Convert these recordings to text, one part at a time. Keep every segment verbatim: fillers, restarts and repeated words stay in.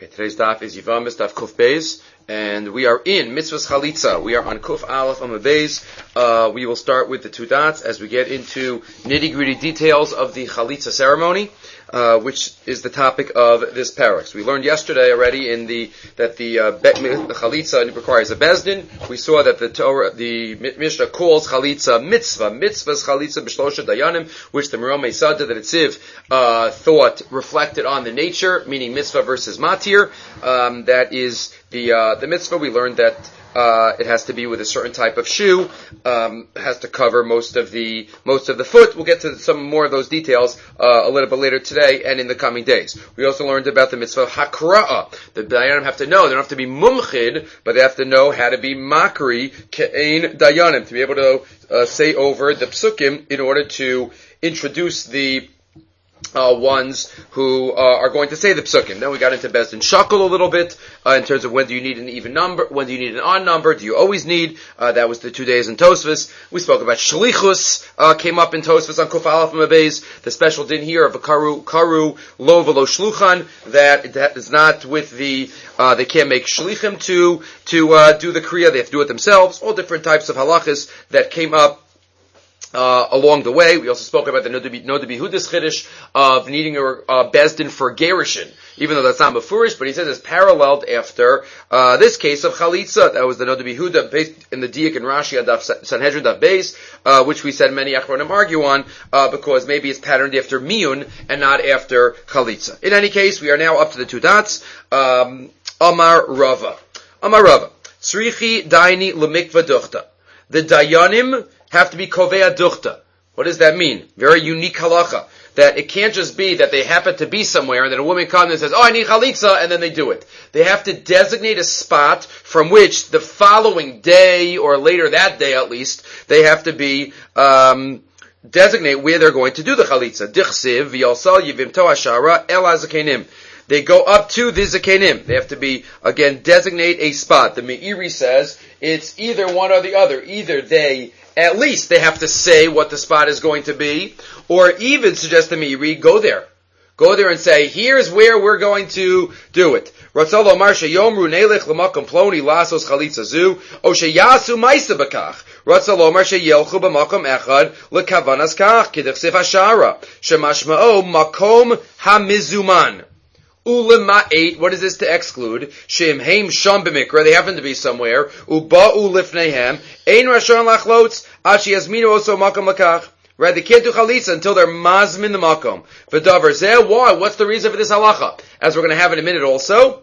Okay, today's daf is Yivamis, daf Kuf Beis, and we are in Mitzvahs Chalitza. We are on Kuf Aleph Amud Beis. Uh, we will start with the two dots as we get into nitty-gritty details of the Chalitza ceremony, uh, which is the topic of this parak. So we learned yesterday already in the that the, uh, bet, the Chalitza requires a Bezdin. We saw that the Torah, the Mishnah calls Chalitza Mitzvah, Mitzvahs Chalitza B'Shlosha Dayanim, which the Meromei Sada, the Ritziv, uh, thought reflected on the nature, meaning Mitzvah versus Matir. Um, that is the uh, the mitzvah. We learned that uh, it has to be with a certain type of shoe, um, has to cover most of the most of the foot. We'll get to some more of those details uh, a little bit later today and in the coming days. We also learned about the mitzvah hakra'ah. The dayanim have to know. They don't have to be mumchid, but they have to know how to be makri ke'ein dayanim, to be able to uh, say over the psukim in order to introduce the Uh, ones who uh, are going to say the psukim. Then we got into Bezdin Shakel a little bit, uh, in terms of when do you need an even number, when do you need an odd number, do you always need, uh, that was the two days in Tosfos. We spoke about Shlichus, uh, came up in Tosfos on Kuf Aleph Amud Beis, the special din here of a Karu, Karu, Lo V'lo Shluchan, that, that is not with the, uh, they can't make Shlichim to, to, uh, do the Kriya, they have to do it themselves, all different types of halachas that came up Uh, along the way. We also spoke about the Noda B'Yehudah's Chiddush of needing a uh, Bezdin for Gerushin, even though that's not Mefurish, but he says it's paralleled after uh, this case of Chalitza. That was the Noda B'Yehudah based in the Diak and Rashi Adaf Sanhedrin Daf Beis, uh, which we said many Achronim argue on, uh, because maybe it's patterned after Miyun and not after Chalitza. In any case, we are now up to the two dots. Um, Amar Rava. Amar Rava. Tzrichi Daini L'Mikva Duchta. The Dayanim have to be Kovea Duchta. What does that mean? Very unique halacha. That it can't just be that they happen to be somewhere and then a woman comes and says, oh, I need Chalitza, and then they do it. They have to designate a spot from which the following day, or later that day at least, they have to be, um, designate where they're going to do the Chalitza. Dichsiv, V'yalsal Yivim To'ashara, El Azakenim. They go up to the Zakenim. They have to be, again, designate a spot. The Meiri says it's either one or the other. Either they, at least they have to say what the spot is going to be, or even suggest the Meiri, go there. Go there and say, here's where we're going to do it. Ratzal Omar sheyomru nelech l'makom ploni lasos chalitza zu, o sheyasu ma'isa b'kach. Ratzal Omar sheyelchu b'makom echad l'kavanas kach, k'dechsif hashara, shemashma'o makom hamizuman. Ulema'et, what is this to exclude? Shem heim sham b'mikra, they happen to be somewhere. Uba'u lifneihem, ein rashon lachlotz, achi yazminu oso makom lakach. Right, they can't do chalitza until they're mazmin the makom. V'davar zeh, why? What's the reason for this halacha? As we're going to have in a minute also.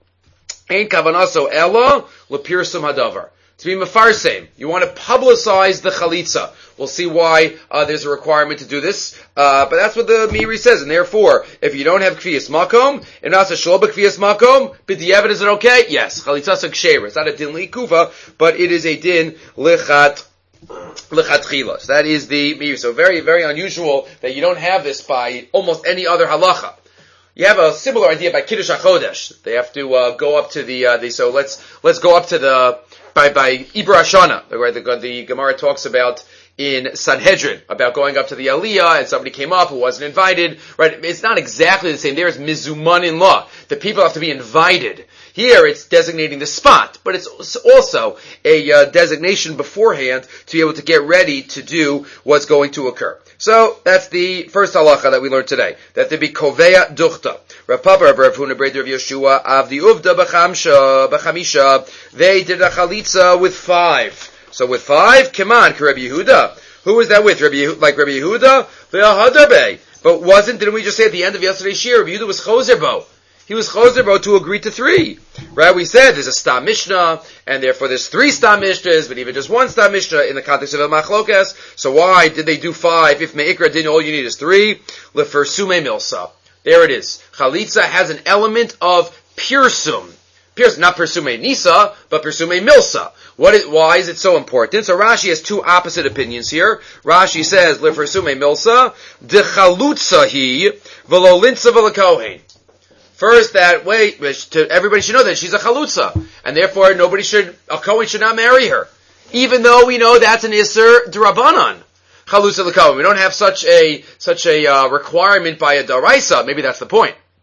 Ein kavanaso ella, lepirsum hadavar. To be mefarsem, you want to publicize the chalitza. We'll see why uh, there's a requirement to do this, uh, but that's what the Meiri says. And therefore, if you don't have kfiyas makom, and not a shloba kfiyas makom, b'diavad, is it okay? Yes, chalitza ksheira. It's not a din likuva, but it is a din lichat lichatchila. So that is the Meiri. So very, very unusual that you don't have this by almost any other halacha. You have a similar idea by Kiddush HaChodesh. They have to uh, go up to the. Uh, the so let's let's go up to the by by Ibra Hashana. Right, the, the Gemara talks about in Sanhedrin about going up to the Aliyah and somebody came up who wasn't invited. Right, it's not exactly the same. There is mizuman in law. The people have to be invited. Here it's designating the spot, but it's also a uh, designation beforehand to be able to get ready to do what's going to occur. So that's the first halacha that we learned today, that there be kovea duchta. Rav Papa, Rav Huna, Breder of Yeshua, Avdi Uvda b'chamsha, b'chamisha. They did a chalitza with five. So with five, come on, Rabbi Yehuda. Who was that with? Rabbi Yehuda, like Rabbi Yehuda? Ve'ahadabe. But wasn't, didn't we just say at the end of yesterday's shir, Rabbi Yehuda was chozerbo. He was chozerbo to agree to three. Right? We said there's a stam mishnah, and therefore there's three stam mishnahs, but even just one stam mishnah in the context of a machlokas. So why did they do five? If me'ikra didn't, all you need is three. Lefersume milsa. There it is. Chalitza has an element of pirsum. Pirsum, not persume nisa, but persume milsa. What is, why is it so important? So Rashi has two opposite opinions here. Rashi says, Lefersume milsa, de chalutza hi, velo linsa velo kohen. First, that way, to, everybody should know that she's a chalutza, and therefore nobody should, a kohen should not marry her. Even though we know that's an iser d'rabanan. Chalutza l'kohen. We don't have such a, such a, uh, requirement by a daraisa. Maybe that's the point.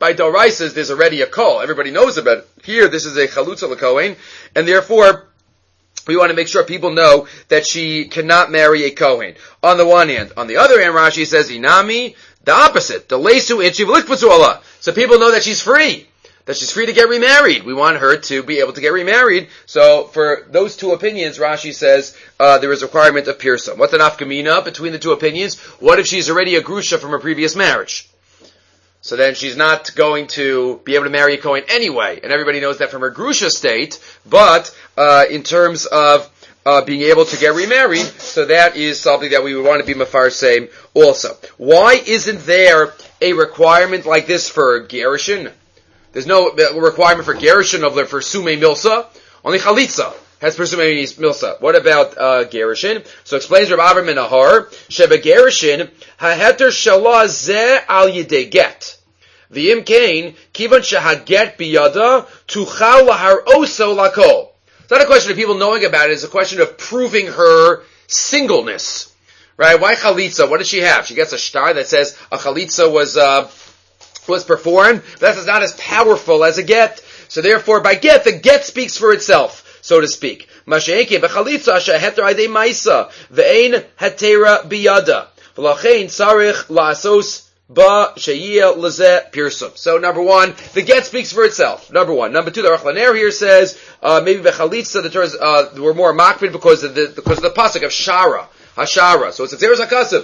by Doraisas, there's already a kol. Everybody knows about it. Here, this is a chalutza l'kohen, and therefore, we want to make sure people know that she cannot marry a kohen. On the one hand. On the other hand, Rashi says, inami, the opposite. The leisu inchi v'likputzu Allah. So people know that she's free. That she's free to get remarried. We want her to be able to get remarried. So for those two opinions, Rashi says uh, there is a requirement of pirsum. What's the nafkamina between the two opinions? What if she's already a grusha from her previous marriage? So then she's not going to be able to marry a Kohen anyway. And everybody knows that from her grusha state. But uh, in terms of uh, being able to get remarried, so that is something that we would want to be mefarsem also. Why isn't there a requirement like this for gerushin? There's no requirement for gerushin of for sume milsa. Only chalitza has for sume milsa. What about uh, gerushin? So explains Rav Avram in Nahar, sheba gerushin haheter shalah ze al yidei get. V'im kain kivan shehaget biyada tuchal lahar oso lakol. It's not a question of people knowing about it. It's a question of proving her singleness. Right? Why chalitza? What does she have? She gets a star that says a chalitza was uh, was performed. But that's not as powerful as a get. So therefore, by get, the get speaks for itself, so to speak. Masha'eke b'chalitza sheheter aydei maisa ve'ein hetera biyada v'lachein tzarich la'asos ba sheyiyah lezeh pirsum. So number one, the get speaks for itself. Number one. Number two, the Aruch LaNer here says uh, maybe b'chalitza the terms uh, were more makbid because of the because of the pasuk of shara hashara. So it's a xeris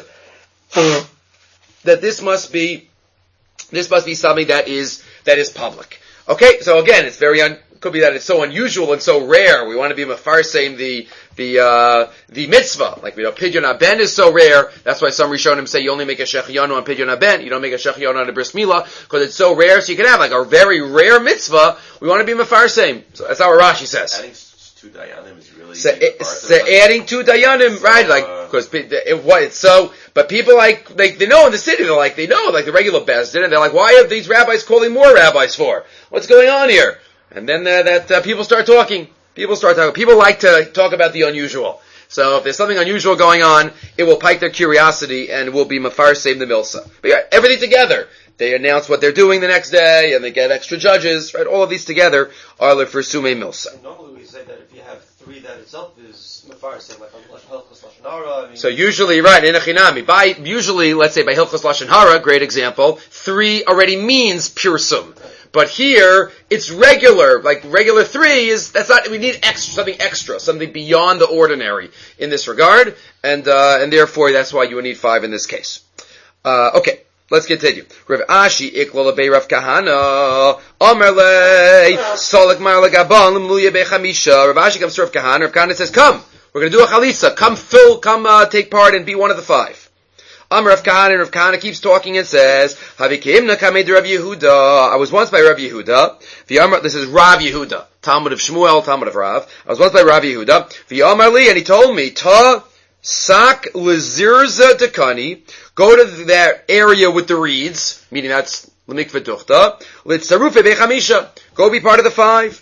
hakasav that this must be this must be something that is that is public. Okay, so again, it's very un, could be that it's so unusual and so rare. We want to be mefarsem the the uh, the mitzvah, like you know, pidyon haben is so rare. That's why some Rishonim say you only make a shechianu on pidyon haben. You don't make a shechianu on a bris milah because it's so rare. So you can have like a very rare mitzvah. We want to be mefarsem. So that's how Rashi says. Adding two dayanim is really so, it, so adding two dayanim, right? So, like uh, because it what it's so. But people like they they know in the city they're like they know like the regular bezdin and they're like, why are these rabbis calling more rabbis for? What's going on here? And then uh, that uh, people start talking. People start talking. People like to talk about the unusual. So if there's something unusual going on, it will pique their curiosity and will be mefarsem the milsa. But yeah, everything together. They announce what they're doing the next day, and they get extra judges. Right, all of these together are lefersume milsa. And normally we say that if you have three, that itself is mefarsem, like on Hilchos Lashon Hara. I mean, so usually, right, in a chinami, by usually, let's say by Hilchos Lashon Hara, great example, three already means pirsum. But here, it's regular, like regular three is, that's not, we need extra, something extra, something beyond the ordinary in this regard, and, uh, and therefore that's why you would need five in this case. Uh, okay, let's continue. Rav Ashi, Ikla Lebei Rav Kahana, Omer Le, Solik Mar Legaban, Limluya Bechamisha. Rav Ashi comes to Rav Kahana, Rav Kahana says, come, we're gonna do a chalitza, come fill, come, uh, take part and be one of the five. Amar Rav Kahana, and Rav Kahana keeps talking and says, Havikimna kamed Rav Yehuda. I was once by Rav Yehuda. The Amar, this is Rav Yehuda, Talmud of Shmuel, Talmud of Rav. I was once by Rav Yehuda. The Amar Li, and he told me, Ta sak lezirza dekani. Go to that area with the reeds, meaning that's lemikveh duchta. Litzarufe bechamisha. Go be part of the five.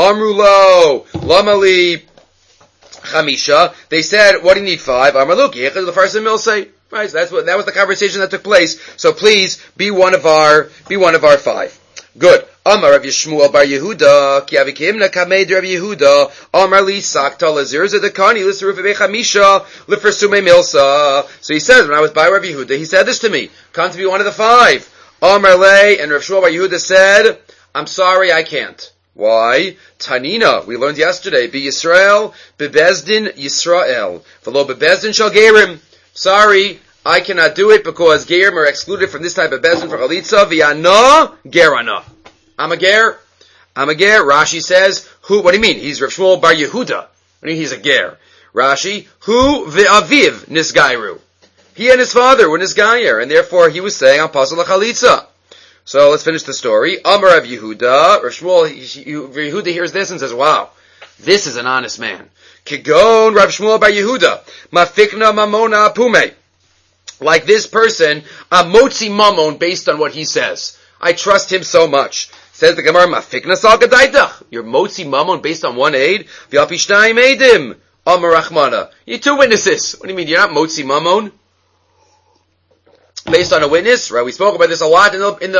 Amrulo lamali chamisha. They said, what do you need five? Amarlu kiechad lefarsim milsei. Right, so that's what, that was the conversation that took place. So please, be one of our, be one of our five. Good. Amar Rav Yishmuel bar Yehuda, ki avikimna kamed Rav Yehuda, Amar li sakta lezirza dekani l'saruf bechamisha l'fersume milsa. So he says, when I was by Rav Yehuda, he said this to me, come to be one of the five. Amar le, and Rav Shmuel bar Yehuda said, I'm sorry, I can't. Why? Tanina, we learned yesterday, be Yisrael, bebezdin Yisrael, v'lo bebezdin shal gerim. Sorry, I cannot do it because gerim are excluded from this type of bezdin for chalitza. V'yana gerana. I'm a ger. I'm a ger. Rashi says, who? What do you mean? He's Rav Shmuel bar Yehuda. I mean, he's a ger. Rashi, who ve'aviv nisgairu. He and his father were nisgayer, and therefore he was saying, I'm pasal chalitza. So let's finish the story. Amar Rav Yehuda. Rav Shmuel, Yehuda hears this and says, wow, this is an honest man. Kigon Rav Shmuel bar Yehuda, mafikna mamona pume. Like this person, a motzi mamon based on what he says. I trust him so much. Says the Gemara, mafikna sal gadaitach. You're motzi mamon based on one aid. V'apishnayim eidim. Amar Rachmana. You need two witnesses. What do you mean? You're not motzi mamon? Based on a witness, right? We spoke about this a lot in the, in the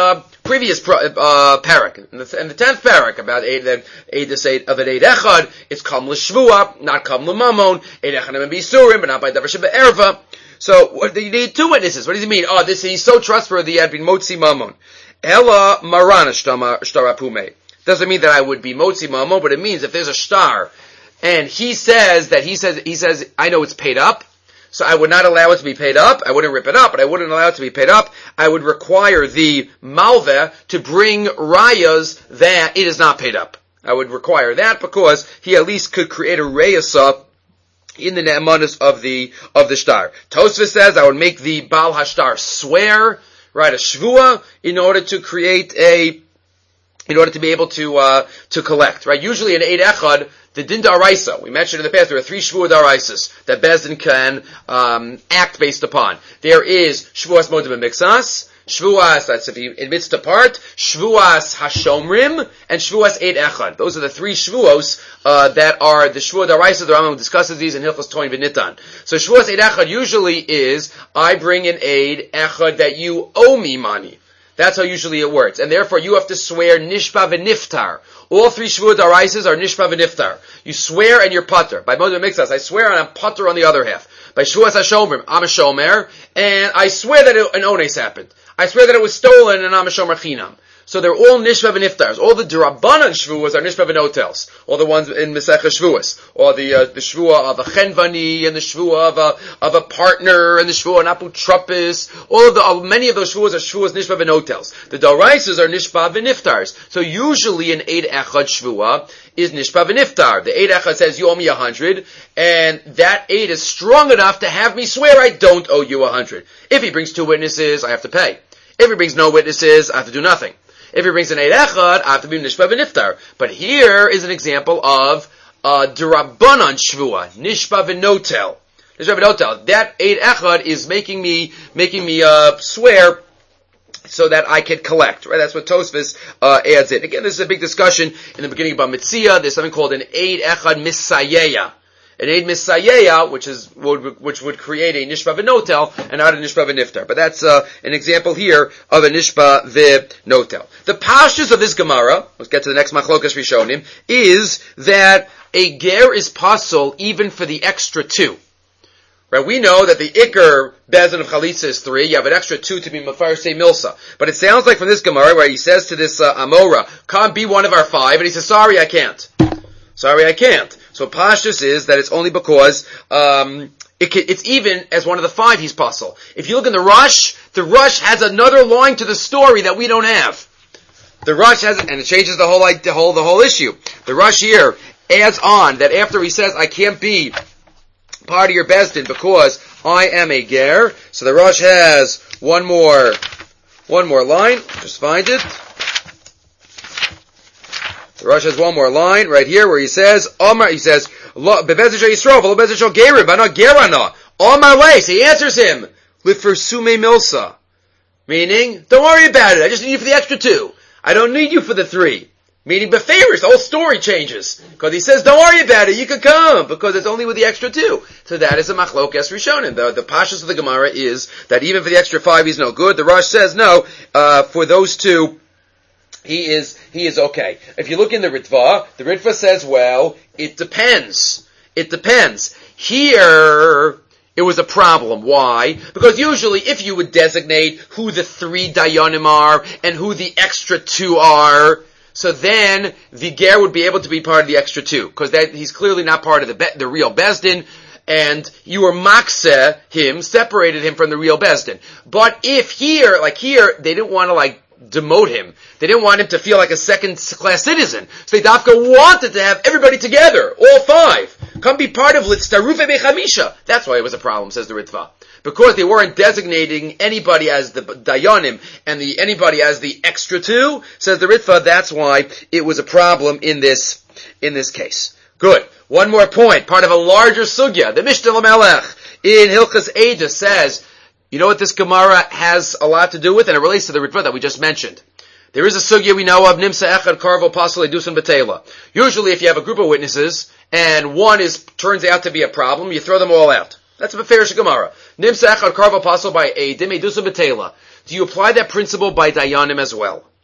previous pro, uh, parak, in the, in the tenth parak, about eight, the eight, this eight of an eight echad, it's kam l'shvua, not kam l'mamon, eight echad and bisurim, but not by davar sheba erva. So, what, you need two witnesses. What does he mean? Oh, this, he's so trustworthy, he had been motzi mamon. Ella marana shtarapume. Doesn't mean that I would be motzi mamon, but it means if there's a star, and he says that he says, he says, I know it's paid up, so I would not allow it to be paid up. I wouldn't rip it up, but I wouldn't allow it to be paid up. I would require the malveh to bring rayas that it is not paid up. I would require that because he at least could create a rayasa in the ne'emanis of the, of the shtar. Tosfos says I would make the Baal Hashtar swear, right, a shvua, in order to create a, in order to be able to, uh, to collect, right? Usually in Eid Echad, the din daraisa, we mentioned in the past, there are three shvuah daraisas that Bezdin can um, act based upon. There is shvuas modim mixas, shvuas, that's if he admits to part, shvuas hashomrim, and shvuas eid echad. Those are the three shvuos uh, that are the shvuah daraisa. The Rambam discusses these in Hilchos Toin v'Nitan. So shvuas eid echad usually is, I bring an eid echad that you owe me money. That's how usually it works. And therefore you have to swear nishba v'niftar. All three shvuah daraisas are nishba v'niftar. You swear and you're putter. By modim mixas, I swear and I'm putter on the other half. By shvuas hashomrim, I'm a shomer, and I swear that it, an ones happened. I swear that it was stolen and I'm a shomer chinam. So they're all nishba v'niftars. All the Durabanan shvuas are nishba v'notels. All the ones in Mesechah shvuas. Or the, uh, the shvua of a chenvani, and the shvua of a, of a partner, and the shvua of an apotropis. All of the, uh, many of those shvuas are shvuas nishba v'notels. The daraisas are nishba v'niftars. So usually an Eid Echad shvua is nishba v'niftar. The Eid Echad says you owe me a hundred, and that Eid is strong enough to have me swear I don't owe you a hundred. If he brings two witnesses, I have to pay. If he brings no witnesses, I have to do nothing. If he brings an Eid Echad, I have to be Nishba v'Niftar. But here is an example of uh, Durabanan Shvua, Nishba v'Notel. Nishba v'Notel. That Eid Echad is making me, making me, uh, swear so that I can collect, right? That's what Tosfos, uh, adds in. Again, this is a big discussion in the beginning about Mitzia. There's something called an Eid Echad Misayeya. An Eid Misayeya, which is, would, which would create a Nishba v'Notel and not a Nishba v'Niftar. But that's, uh, an example here of a Nishba v'Notel. The pashtus of this Gemara, let's get to the next Machlokas Rishonim, is that a ger is pasul even for the extra two. Right? We know that the Iker Bezin of Chalitza is three. You have an extra two to be Mefarsei Milsa. But it sounds like from this Gemara where he says to this, uh, Amora, come be one of our five, and he says, sorry, I can't. Sorry, I can't. So pashtus is that it's only because um, it can, it's even as one of the five he's pasul. If you look in the Rush, the Rush has another line to the story that we don't have. The Rush has, and it changes the whole like, the whole the whole issue. The Rush here adds on that after he says I can't be part of your Bezdin because I am a ger. So the Rush has one more one more line. Just find it. The Rush has one more line right here where he says, Omar, he says, Bebezdin Yisrael, v'lo Bezdin Gerim, but not Gerana. On my way. So he answers him, Lifursume Milsa. Meaning, don't worry about it. I just need you for the extra two. I don't need you for the three. Meaning, befavors, the whole story changes. Because he says, don't worry about it, you can come, because it's only with the extra two. So that is a machlokes rishonim. The, the pashas of the Gemara is that even for the extra five, he's no good. The Rush says, no, uh, for those two, he is, he is okay. If you look in the Ritva, the Ritva says, well, it depends. It depends. Here, it was a problem. Why? Because usually if you would designate who the three Dayanim are and who the extra two are, so then the ger would be able to be part of the extra two. Because that he's clearly not part of the be- the real Bezdin, and you were makse him, separated him from the real Bezdin. But if here, like here, they didn't want to like demote him. They didn't want him to feel like a second-class citizen. So they dafka wanted to have everybody together, all five. Come be part of Litztarufe Bechamisha. That's why it was a problem, says the Ritva. Because they weren't designating anybody as the Dayanim and the anybody as the extra two, says the Ritva, that's why it was a problem in this, in this case. Good. One more point, part of a larger sugya. The Mishnah Lamelech in Hilchas Eidah says, you know what this Gemara has a lot to do with? And it relates to the Ritva that we just mentioned. There is a sugya we know of, Nimsa Echad Karvo Pasal Edusun Betela. Usually if you have a group of witnesses, and one is turns out to be a problem, you throw them all out. That's a Beferish Gemara. Nimsa Echad Karvo Pasal by Eidim Edusun Betela. Do you apply that principle by Dayanim as well?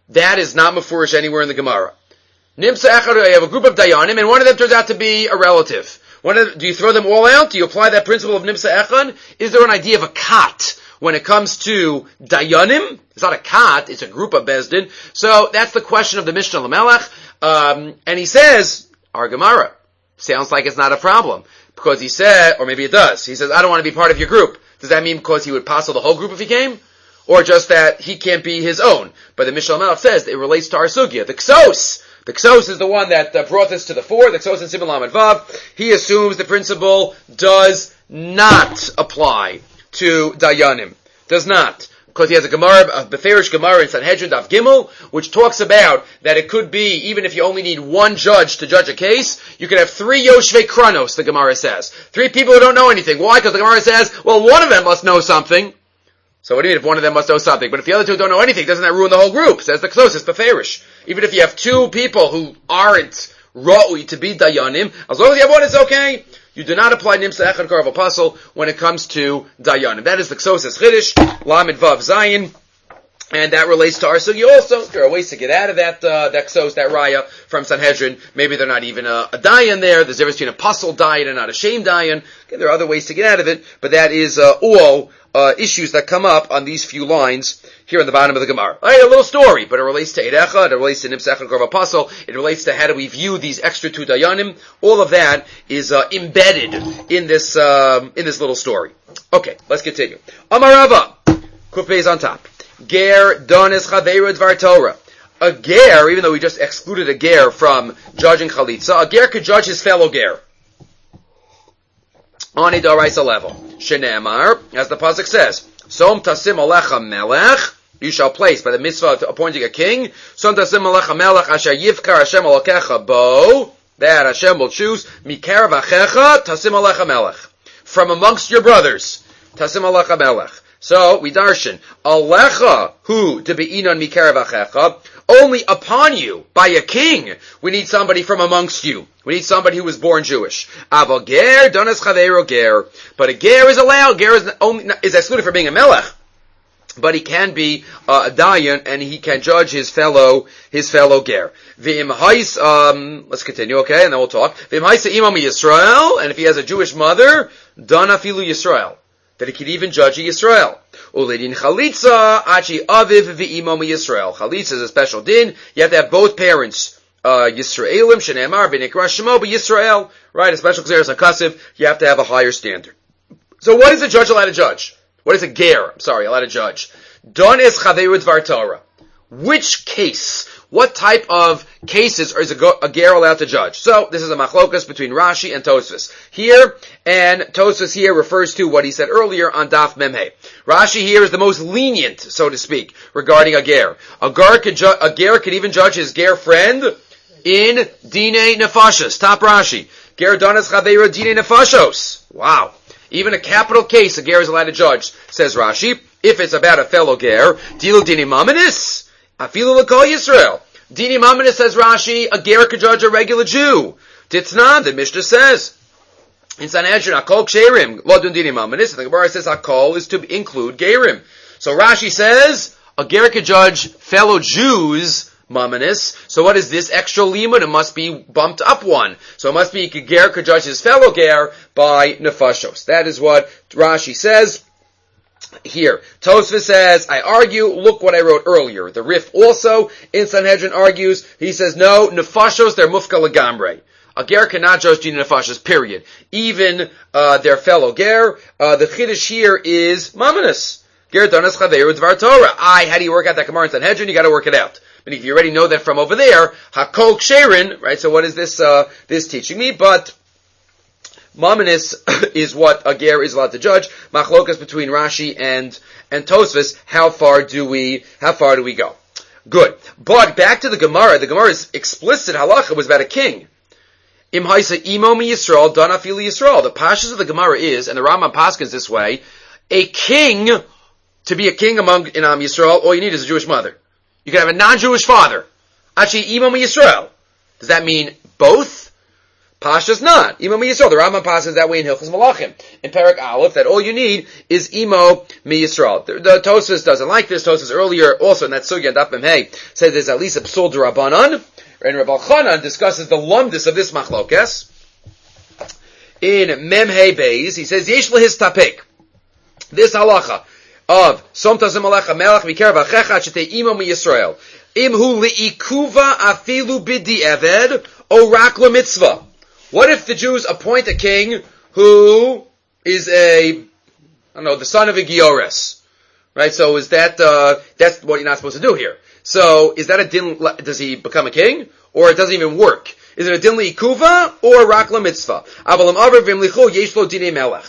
that is not mafurish anywhere in the Gemara. Nimsa echad, you have a group of dayanim, and one of them turns out to be a relative. One of them, do you throw them all out? Do you apply that principle of nimsa echad? Is there an idea of a kat when it comes to dayanim? It's not a kat, it's a group of bezdin. So that's the question of the Mishnah Lamelech. Um, and he says, our Gemara, sounds like it's not a problem. Because he said, or maybe it does, he says, I don't want to be part of your group. Does that mean because he would passel the whole group if he came? Or just that he can't be his own? But the Mishnah Lamelech says it relates to our sugya. The ksos! The Ksos is the one that uh, brought this to the fore, the Ksos in Siman Lamed Vav. He assumes the principle does not apply to Dayanim. Does not. Because he has a Gemara, a Beferish Gemara in Sanhedrin Daf Gimel, which talks about that it could be, even if you only need one judge to judge a case, you could have three Yoshvei Kranos, the Gemara says. Three people who don't know anything. Why? Because the Gemara says, well, one of them must know something. So what do you mean if one of them must know something? But if the other two don't know anything, doesn't that ruin the whole group? Says the Ksos, it's Beferish. Even if you have two people who aren't ra'ui to be dayanim, as long as you have one, it's okay. You do not apply nimsa echad karav apostle when it comes to dayanim. That is the Ksos as Chiddush, Lamed Vav Zayin. And that relates to our sugi also. There are ways to get out of that, uh, that ksos, that raya from Sanhedrin. Maybe they're not even a, a dayan there. There's difference between a puzzle dayan and not a shame dayan. Okay, there are other ways to get out of it, but that is, uh, all, uh, issues that come up on these few lines here on the bottom of the Gemara. Alright, a little story, but it relates to Eidecha, it relates to Nimsa Echad Karav Apostle, it relates to how do we view these extra two dayanim. All of that is, uh, embedded in this, um, in this little story. Okay, let's continue. Amarava. Kufay is on top. Ger donis chaveru dvar Torah. A ger, even though we just excluded a ger from judging chalitza, a ger could judge his fellow ger on a daraisa level. Shenemar, as the pasuk says, "Som tasim alecha melech." You shall place by the mitzvah of appointing a king. Som tasim alecha melech asher yivkar Hashem alokecha bo. That Hashem will choose. Mikarav achecha tasim alecha melech. From amongst your brothers, tasim alecha melech. So, we darshan, Alecha, who, to be inon mikarav achecha, only upon you, by a king, we need somebody from amongst you. We need somebody who was born Jewish. Aval ger, donas chaveiro ger. But a ger is allowed, ger is only, is excluded for being a melech. But he can be uh, a dayan, and he can judge his fellow, his fellow ger. V'im hais, um, let's continue, okay, and then we'll talk. V'im hais imam Yisrael, and if he has a Jewish mother, dana filu Yisrael. That he could even judge a Yisrael. Uledin chalitza, achi aviv v'imam Yisrael. Chalitza is a special din. You have to have both parents, uh, Yisraelim, shenemar, v'nikra shemo, but Yisrael, right, a special xeris hakasiv, you have to have a higher standard. So what is a judge allowed to judge? What is a ger, I'm sorry, allowed to judge? Don es chaveru dvar Torah. Which case, what type of cases is a, go, a ger allowed to judge? So, this is a machlokas between Rashi and Tosfos. Here, and Tosfos here refers to what he said earlier on Daf Memhe. Rashi here is the most lenient, so to speak, regarding a ger. A ger could, ju- a ger could even judge his ger friend in Dine Nefashos. Top Rashi. Ger donas chaveru Dine Nefashos. Wow. Even a capital case a ger is allowed to judge, says Rashi. If it's about a fellow ger, Dilu Dine Mamanis, Afilu L'Kol Yisrael. Dini Mamanis, says Rashi, a ger could judge a regular Jew. Titnan, the Mishnah says. In Sanhedrin, Akol Ksherim, Lodun Dini Mamanis, and the Gemara says Akol is to include gerim. So Rashi says, a ger could judge fellow Jews, Mamanis. So what is this extra limud? It must be bumped up one. So it must be a ger could judge his fellow ger by nefashos. That is what Rashi says. Here, Tosfos says, I argue, look what I wrote earlier. The Rif also, in Sanhedrin, argues, he says, no, nefashos, they're mufka legamre. A ger cannot judge dina nefashos, period. Even, uh, their fellow ger, uh, the chiddush here is mamanis. Ger donas chaveru dvar Torah. I, how do you work out that Gemara in Sanhedrin? You gotta work it out. But if you already know that from over there, hakol ksherin, right, so what is this, uh, this teaching me? But, Mamanis is what a ger is allowed to judge. Machlokas between Rashi and and Tosfos. How far do we how far do we go? Good. But back to the Gemara. The Gemara's explicit halacha was about a king. Im haisa imo mi Yisrael dana fili Yisrael. The pashas of the Gemara is, and the Rambam paskins this way, a king to be a king among in Am Yisrael. All you need is a Jewish mother. You can have a non-Jewish father. Actually, imo mi Yisrael. Does that mean both? Pasha's not. Imo mi Yisrael. The Rambam passes that way in Hilchos Malachim. In Perek Aleph, that all you need is Imo mi Yisrael. The, the Tosfos doesn't like this. Tosfos earlier, also in that Sugya, Daf Mem Hey, said there's at least a Psul D'Rabbanan. And Rabbi Chanan discusses the lumdus of this machlokes. In Mem Hey Beis, he says, Yesh lehis tapik. This halacha of Som Tazim Alecha Melech Mikerav Achecha Shetei Imo mi Yisrael. Imhu li'ikuva afilu bidi eved o rak mitzvah. What if the Jews appoint a king who is a, I don't know, the son of a Giores? Right? So is that, uh, that's what you're not supposed to do here. So, is that a din, does he become a king? Or it doesn't even work? Is it a din li'ikuva or rak mitzvah? Avalam aver v'imlichu yesh lo dinei melech.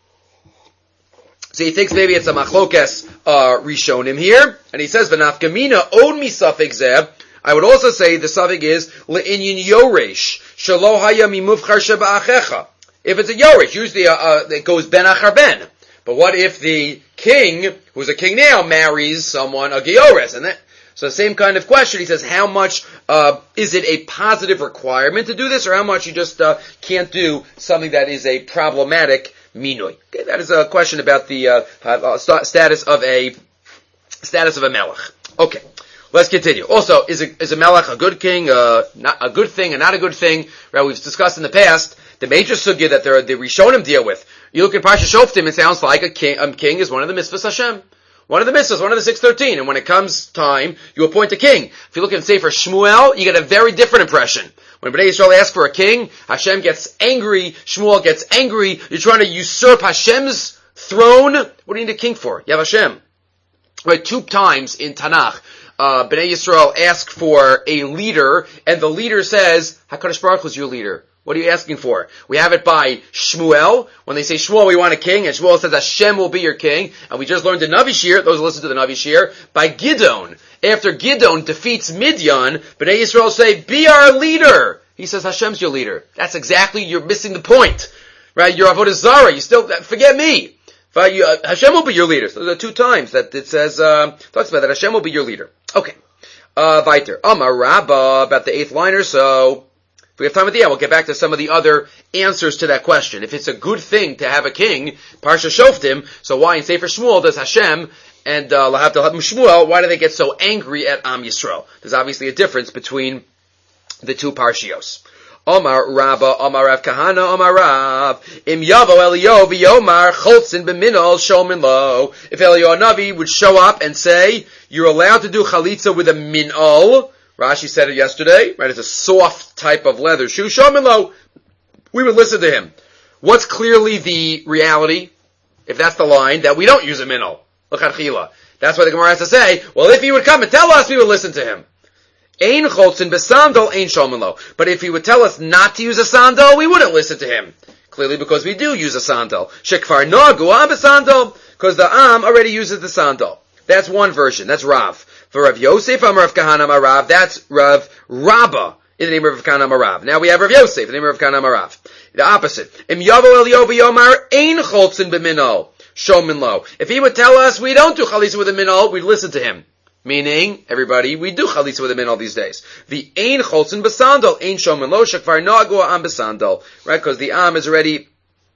So he thinks maybe it's a machlokes, uh, rishonim here. And he says, v'nafkamina od mi safek zeh. I would also say the suffix is le'inyin yoresh shelo haya mimuvchar sheba'achecha. If it's a yoresh, usually uh, uh, it goes ben achar ben. But what if the king, who's a king now, marries someone, a giores? And that, so the same kind of question. He says, how much uh, is it a positive requirement to do this, or how much you just uh, can't do something that is a problematic minui? Okay, that is a question about the uh, uh, status of a status of a melech. Okay. Let's continue. Also, is a, is a melech a good king, uh, not a good thing, and not a good thing? Right? We've discussed in the past the major sugya that the Rishonim deal with. You look at Parsha Shoftim, it sounds like a king, a king is one of the mitzvahs Hashem. One of the mitzvahs, one of the six thirteen. And when it comes time, you appoint a king. If you look at Sefer Shmuel, you get a very different impression. When Bnei Yisrael ask for a king, Hashem gets angry, Shmuel gets angry. You're trying to usurp Hashem's throne. What do you need a king for? You have Hashem. Right? Two times in Tanakh, Uh, Bnei Yisrael ask for a leader, and the leader says, HaKadosh Baruch Hu is your leader. What are you asking for? We have it by Shmuel. When they say Shmuel, we want a king, and Shmuel says Hashem will be your king. And we just learned in Navi Shir, those who listen to the Navi Shir, by Gidon. After Gidon defeats Midian, Bnei Yisrael say, be our leader. He says Hashem's your leader. That's exactly, you're missing the point. Right? You're Avodah Zarah. You still, forget me. Hashem will be your leader. So there are two times that it says, uh, talks about that Hashem will be your leader. Okay. Uh, weiter. Amar Rabba, about the eighth liner, so, if we have time at the end, we'll get back to some of the other answers to that question. If it's a good thing to have a king, Parsha Shoftim, so why in Sefer Shmuel does Hashem and, uh, Lahav Dalhav Shmuel, why do they get so angry at Am Yisrael? There's obviously a difference between the two Parshios. Omar Rabba, Omar Rav Kahana, Omar Rav. Im Yavo Eliyahu v'Yomar Cholzin b'minol shomin lo. If Eliyahu Navi would show up and say, you're allowed to do chalitza with a minol. Rashi said it yesterday, right? It's a soft type of leather shoe. Shomin lo. We would listen to him. What's clearly the reality? If that's the line, that we don't use a minol. L'chadchila. That's why the Gemara has to say, well, if he would come and tell us, we would listen to him. Ein cholzin besandal, ein shomin lo. But if he would tell us not to use a sandal, we wouldn't listen to him. Clearly because we do use a sandal. Shekfar nagu am besandal, because the am already uses the sandal. That's one version. That's Rav. For Rav Yosef, Amar Rav Kahana Marav, that's Rav Rabba in the name of Rav Kahana Marav. Now we have Rav Yosef in the name of Rav Kahana Marav. The opposite. Im yavo Eliyahu v'Yomar ein cholzin b'minol shomin lo. If he would tell us we don't do chalitza with a minol, we'd listen to him. Meaning, everybody, we do chalitza with a minol these days. The ein cholzin b'sandal, ein shomin lo, shekvar nagu am b'sandal. Right? Because the am is already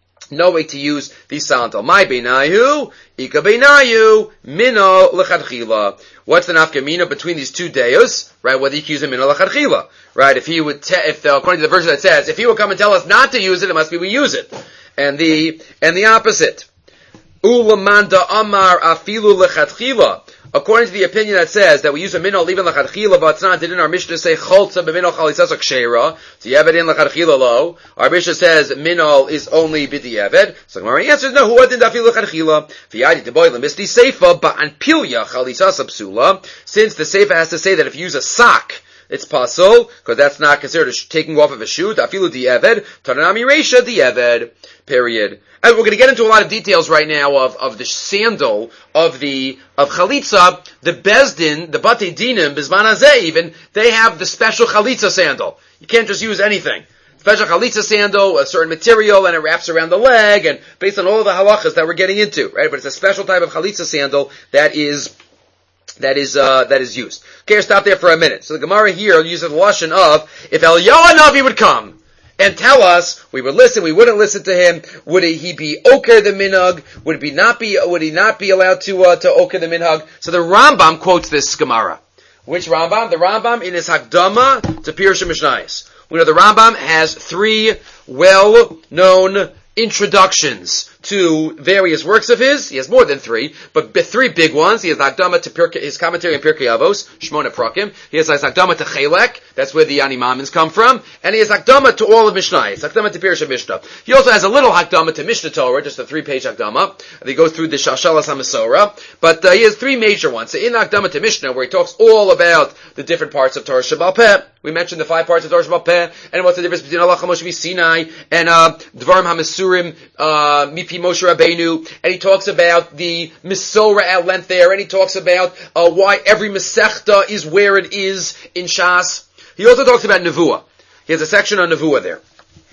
no way to use the sandal. My beinayu, ika beinayu, minol l'chadchila. What's the nafkamina between these two deos? Right? Whether you can use a minol l'chadchila. Right? If he would, te- if the, according to the version that says, if he would come and tell us not to use it, it must be we use it. And the, and the opposite. Ulamanda amar afilu l'chadchila. According to the opinion that says that we use a minol even l'chadchila, but it's not, didn't our Mishnah say cholza b'minol chalitzasa k'sheira? So you have it in l'chadchila lo. Our Mishnah says minol is only b'di'eved. So Gemara answers, no, who didn't afil l'chadchila? V'yadi t'boy l'misti seifa, ba'an pilya chalitzasa psula. Since the seifa has to say that if you use a sock, it's pasul, because that's not considered a sh- taking off of a shoe. Afilu di'eved, tanami reisha di'eved. Period. And we're going to get into a lot of details right now of, of the sandal of the of chalitza. The Bezdin, the Batei Dinim, Bizman Hazeh even, they have the special chalitza sandal. You can't just use anything. Special chalitza sandal, a certain material, and it wraps around the leg, and based on all of the halachas that we're getting into, right? But it's a special type of chalitza sandal that is that is uh that is used. Okay, I'll stop there for a minute. So the Gemara here uses the lashon of if Eliyahu Navi would come and tell us, we would listen, we wouldn't listen to him. Would he be oker the minhag? Would it be not be? Would he not be allowed to uh, to oker the minhag? So the Rambam quotes this Gemara. Which Rambam? The Rambam in his Hakdama to Pirush Mishnayos. We know the Rambam has three well-known introductions to various works of his. He has more than three, but three big ones. He has Hakdama to Pirkei, his commentary on Pirkei Avos, Shmona Prakim. He has Hakdama to Chelek, that's where the Yani Mamins come from, and he has Hakdama to all of Mishnayos, Hakdama to Pirush Mishnah. He also has a little Hakdama to Mishnah Torah, just a three-page Hakdama. He goes through the Shalshalas HaMasorah, but uh, he has three major ones. So in Hakdama to Mishnah, where he talks all about the different parts of Torah Shebaal Peh, we mentioned the five parts of Torah Shebaal Peh, and what's the difference between Allah Moshe Sinai and uh, Dvarim HaMesurim uh, Mipi Moshe Rabbeinu, and he talks about the Mesorah at length there, and he talks about uh, why every Masechta is where it is in Shas. He also talks about Nevuah. He has a section on Nevuah there.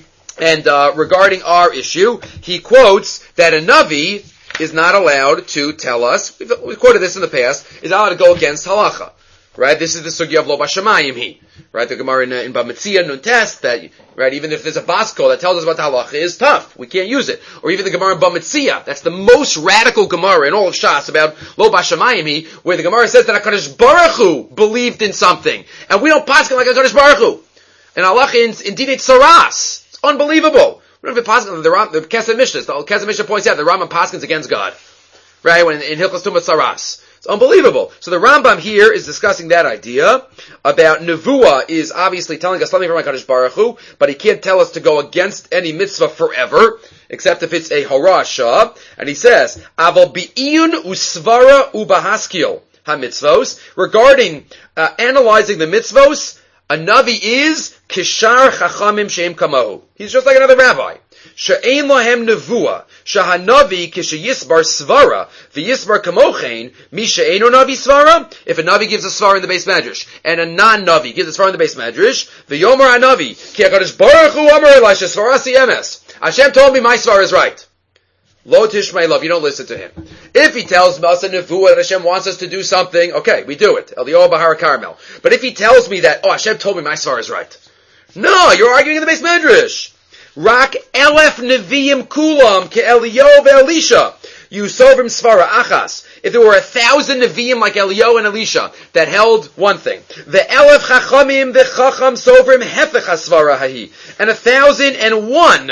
And uh, regarding our issue, he quotes that a Navi is not allowed to tell us, we've, we've quoted this in the past, is not allowed to go against halacha. Right? This is the sugya of Lo Bashamayim he. Right? The Gemara in, in Bamitzia Nun test that, right, even if there's a basko that tells us about the halacha is tough. We can't use it. Or even the Gemara in Bamitzia. That's the most radical Gemara in all of Shas about Lo Bashamayim he, where the Gemara says that HaKadosh Baruch Hu believed in something. And we don't paskin like HaKadosh Baruch Hu. And halacha in, indeed it's saras. It's unbelievable. We don't have paskin, the, Ram, the Kesef Mishnah, the Kesef Mishnah points out the Rambam paskins against God. Right? When in Hilchos Tumas saras. It's unbelievable. So the Rambam here is discussing that idea about Nevuah is obviously telling us something from HaKadosh Baruch Hu, but he can't tell us to go against any mitzvah forever, except if it's a harasha. And he says, Aval bi'iyun usvara ubahaskil ha-mitzvos. Regarding uh, analyzing the mitzvos, a Navi is kishar chachamim she'em kamahu. He's just like another rabbi. She'ein lahem nevuah, shahanavi kishayisbar svara, v'yisbar kamochein, mi she'eino navi svara. If a navi gives a svara in the base madrash, and a non-navi gives a svara in the base madrash, v'yomer hanavi, ki HaKadosh Baruch Hu amar elai shesvara si emes. Hashem told me my svara is right. Lo tishmei love, you don't listen to him. If he tells us a nevuah that Hashem wants us to do something, okay, we do it. Eliyahu Bahar Carmel. But if he tells me that, oh, Hashem told me my svara is right. No, you're arguing in the base madrash. Rak elef neviim kulam ke Eliyahu ve'Elisha. Yusovim svara achas. If there were a thousand neviim like Eliyahu and Elisha that held one thing, the elef chachamim v'chacham sovrim hefech hasvara hahi, and a thousand and one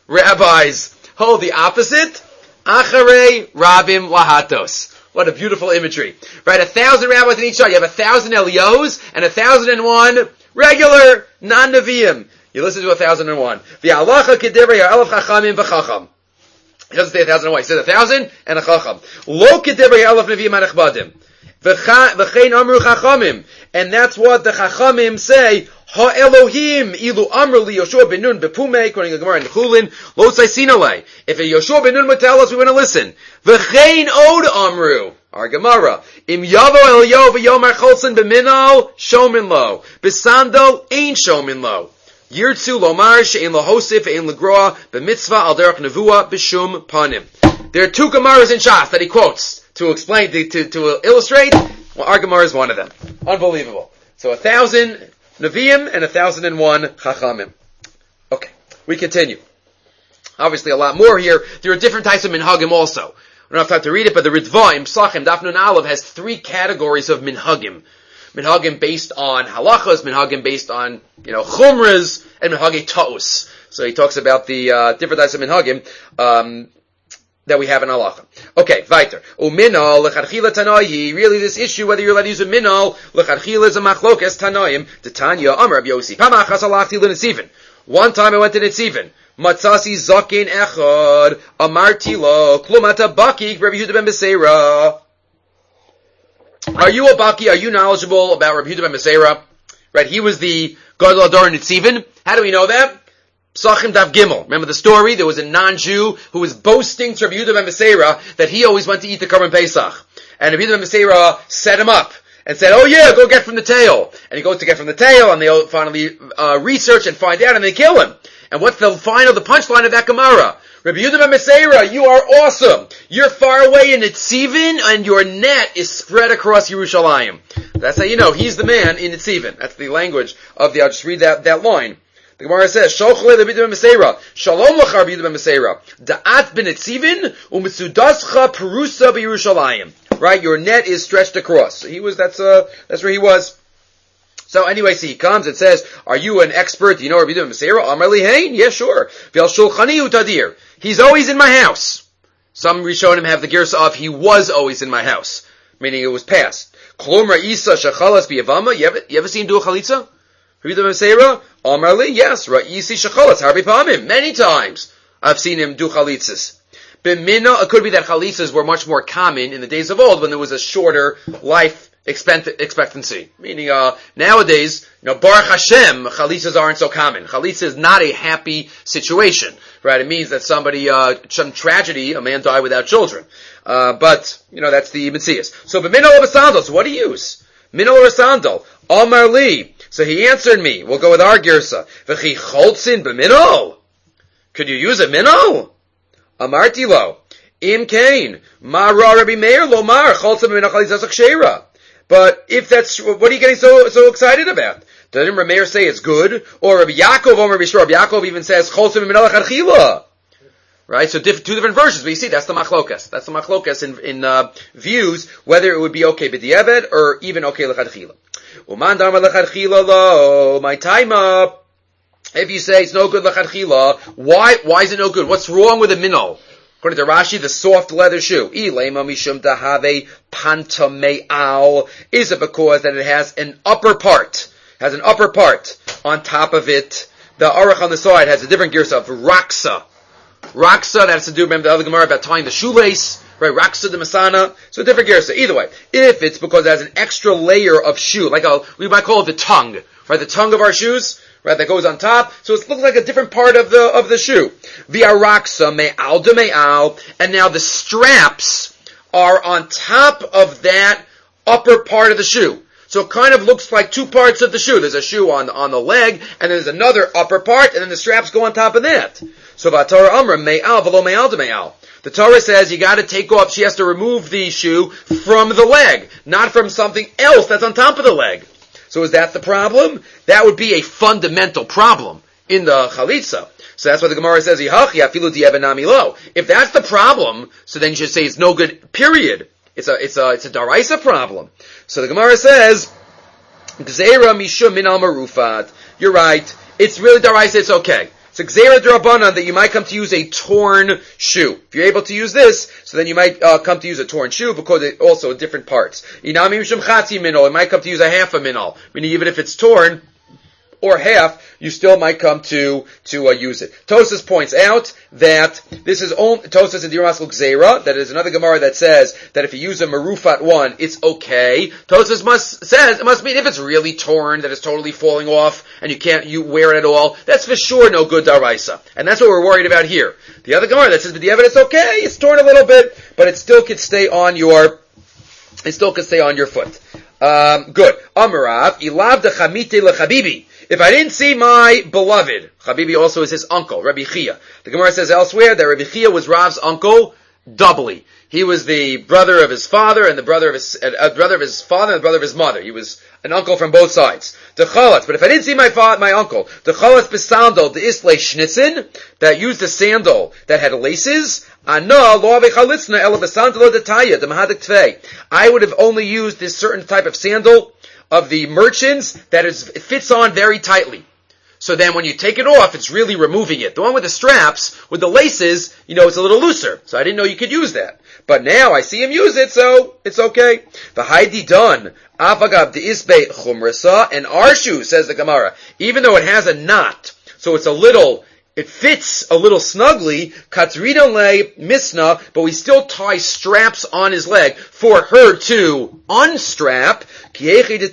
rabbis hold the opposite. Acharei rabim lahatos. What a beautiful imagery, right? A thousand rabbis in each side. You have a thousand Eliyahus and a thousand and one regular non-neviim. You listen to a thousand and one. The halacha kedivrei elef chachamim v'chacham. It doesn't say a thousand and one. It says a thousand and a chacham. Lo kedivrei elef neviim anechbadim. V'chein amru chachamim. And that's what the chachamim say. Ha Elohim ilu amru li Yoshua ben Nun bepumei, according to the Gemara in Chulin, lo tzaisinalei. If a Yoshua ben Nun would tell us, we want to listen. V'chein od amru. Our Gemara. Im yavo Eliyahu v'yomar cholson b'minal shomin lo. B'sandal ain't shomin lo. Yirtzu lomar she'en lohosif ve'en legroa b'mitzvah al derech nevuah b'shum panim. There are two Gemaras in Shas that he quotes to explain, to, to, to illustrate. Well, our Gemara is one of them. Unbelievable. So a thousand Nevi'im and a thousand and one Chachamim. Okay, we continue. Obviously a lot more here. There are different types of Minhagim also. We don't have time to read it, but the Ritva, Psachim, Daf Nun Aleph has three categories of Minhagim. Minhagim based on halachas, Minhagim based on, you know, chumras, and Minhagim ta'us. So he talks about the uh, different types of Minhagim um, that we have in halacha. Okay, weiter. Uminal lecharchila tanayi. Really, this issue whether you're allowed to use a minal lecharchila is a machlokes tanayim. The Tanya Amar Rabbi Yossi. Pamachas alachti l'Netzivan. One time I went to Netzivan. Matzasi zakin echad amarti lo klumata bakik Rabbi Yehuda ben Beseira. Are you a baki? Are you knowledgeable about Rabbi Yehuda ben Beseira? Right, he was the Gadol Ador in Netzivan. How do we know that? Psachim Daf Gimel. Remember the story? There was a non-Jew who was boasting to Rabbi Yehuda ben Beseira that he always went to eat the Korban Pesach. And Rabbi Yehuda ben Beseira set him up and said, oh yeah, go get from the tail. And he goes to get from the tail, and they finally uh, research and find out, and they kill him. And what's the final, the punchline of that Gemara? Rabbi Yehuda ben Beseira, you are awesome. You're far away in Netzivan, and your net is spread across Yerushalayim. That's how you know he's the man in Netzivan. That's the language of the, I'll just read that, that line. The Gemara says, Sholchle Rabbi ben Meseira, Shalom Lach Rabbi ben Meseira, Da'at ben Etzivin, U'mitzudascha Perusa b'Yerushalayim. Right, your net is stretched across. So he was, that's, uh, that's where he was. So anyway, so he comes and says, are you an expert? Do you know Rabbi ben Meseira? Amar li hein? Yeah, sure. V'al Shulchani utadir. He's always in my house. Some Rishonim have the girsa of, he was always in my house. Meaning it was past. Klum Ra'isa Shachalas b'Yavama. You ever, you ever seen him do a chalitza? Rabbi ben Meseira? Amar li, yes. Ra'isi Shachalas harbi pa'amim. Many times I've seen him do chalitzas. B'mina, it could be that chalitzas were much more common in the days of old when there was a shorter life expectancy. Meaning, uh, nowadays, you know, Baruch Hashem, chalitzas aren't so common. Chalitza is not a happy situation, right? It means that somebody, uh, some tragedy, a man died without children. Uh, but, you know, that's the Metzias. So, b'minol of a sandal, so what do you use? Minol or a sandal? Amar li. So he answered me. We'll go with our girsa. V'chi choltzin b'minol. Could you use a minol? Amarti lo. Im kain. Ma ra Rabbi Meir lo mar. Choltzin b'minol chalitzas akshera. But if that's, what are you getting so so excited about? Doesn't Rabbi Meir say it's good? Or Rabbi Yaakov, or Rabbi Yishmael, Rabbi Yaakov even says, Cholzim b'minol chadchila. Right? So diff, two different versions, but you see, that's the machlokas. That's the machlokas in, in, uh, views, whether it would be okay b'diavad, or even okay l'chadchila. Uman dama l'chadchila lo, my time up. If you say it's no good l'chadchila, why, why is it no good? What's wrong with a minol? According to Rashi, the soft leather shoe. Ilema mishum dahave pantame'al. Is it because that it has an upper part? Has an upper part on top of it. The Aruch on the side has a different girsa of raksa. Raksa, that has to do, remember the other Gemara about tying the shoelace. Right, raksa the masana. So a different girsa. Either way, if it's because it has an extra layer of shoe, like a, we might call it the tongue. Right, the tongue of our shoes. Right, that goes on top. So it looks like a different part of the, of the shoe. V'araksa me'al de me'al. And now the straps are on top of that upper part of the shoe. So it kind of looks like two parts of the shoe. There's a shoe on, on the leg, and there's another upper part, and then the straps go on top of that. So v'atorah amra me'al v'lo me'al de me'al. The Torah says you gotta take off, she has to remove the shoe from the leg, not from something else that's on top of the leg. So is that the problem? That would be a fundamental problem in the chalitza. So that's why the Gemara says, if that's the problem, so then you should say it's no good, period. It's a, it's a, it's a daraisa problem. So the Gemara says, Gzeira mishum min al marufat. You're right. It's really daraisa, it's okay. It's a gzeira d'Rabbanan that you might come to use a torn shoe. If you're able to use this, so then you might uh, come to use a torn shoe because it also different parts. Inami mishum chati minol. It might come to use a half a minol. Meaning even if it's torn or half, you still might come to to uh, use it. Tosas points out that this is only Tosas in Diramaskel Gzeira. That is another Gemara that says that if you use a marufat one, it's okay. Tosas must says it must mean if it's really torn, that it's totally falling off, and you can't you wear it at all. That's for sure no good daraisa, and that's what we're worried about here. The other Gemara that says, but the evidence okay, it's torn a little bit, but it still could stay on your it still could stay on your foot. Um, good. Amarav ilav de chamite lechabibi. If I didn't see my beloved, Chabibi also is his uncle, Rabbi Chia. The Gemara says elsewhere that Rabbi Chia was Rav's uncle doubly. He was the brother of his father and the brother of his uh, brother of his father and the brother of his mother. He was an uncle from both sides. The chalatz, but if I didn't see my fa- my uncle, the chalatz besandal the islay schnitzen that used a sandal that had laces. Ana lo ave chalitzna ela besandalo detaya the mahadik tvei. I would have only used this certain type of sandal of the merchants that is, it fits on very tightly. So then when you take it off, it's really removing it. The one with the straps, with the laces, you know, it's a little looser. So I didn't know you could use that. But now I see him use it, so it's okay. The Haidi done. Afagav de isbe chumrasa. And our shoe, says the Gemara, even though it has a knot, so it's a little, it fits a little snugly, katrina le misna, but we still tie straps on his leg for her to unstrap. It